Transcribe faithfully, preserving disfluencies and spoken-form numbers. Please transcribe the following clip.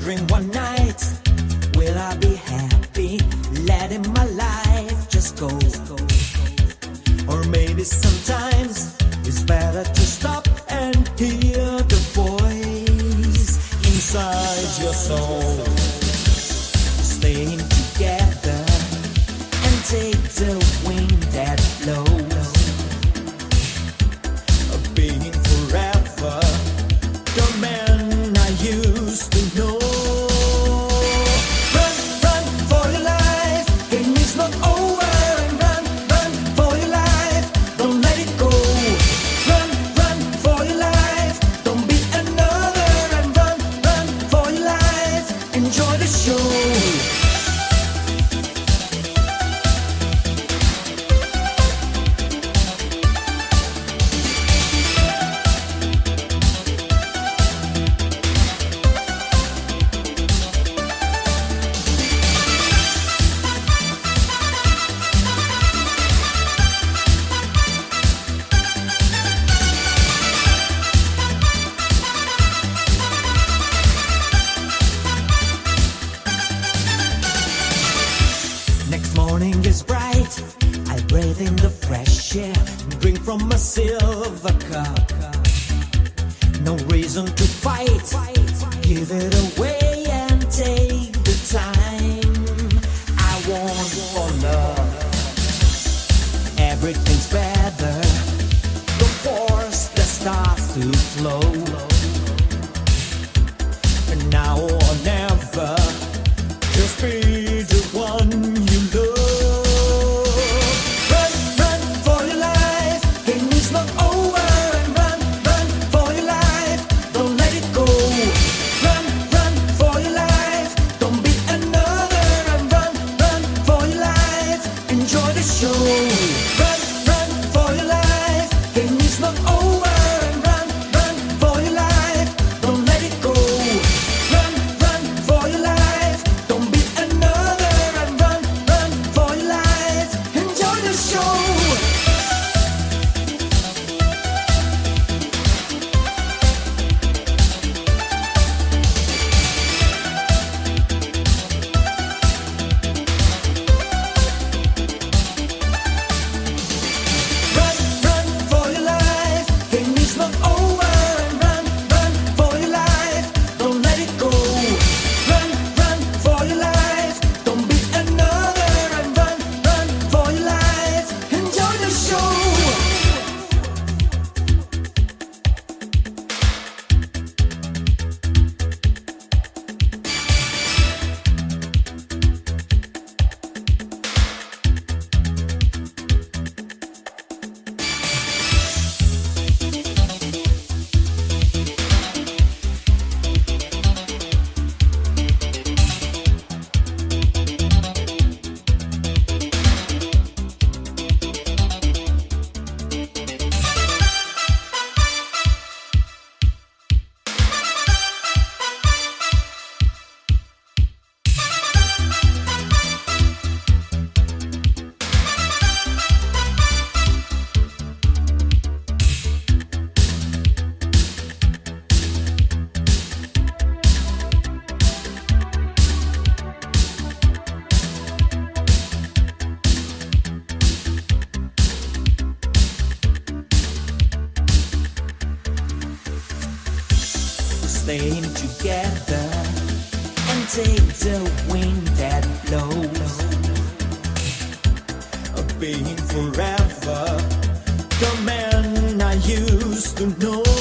wondering one night, will I be happy letting my life just go? Or maybe sometimes it's better to stop and hear the voice inside your soul, staying together and take the wind that blows, being forever the man I used to know. Run, run for your life, game is not over. And run, run for your life, don't let it go. Run, run for your life, don't be another. And run, run for your life, enjoy the show. Next morning is bright, I breathe in the fresh air, drink from a silver cup. No reason to fight, give it away and take the time. I want for love, everything's better. The force that starts to flow, and now or never, just be the one you love. Run, run for your life, game is not over. And run, run for your life, don't let it go. Run, run for your life, don't be another. And run, run for your life, enjoy the show. Run, run for your life, game is not over. And run, run for your life, don't let it go. Run, run for your life, don't be another. And run, run for your life, enjoy the show. Run, run for your life, game is not over. And run, run for your life, don't let it go. Run, run for your life, don't be another. And run, run for your life, enjoy the show. Staying together and take the wind that blows, being forever the man I used to know.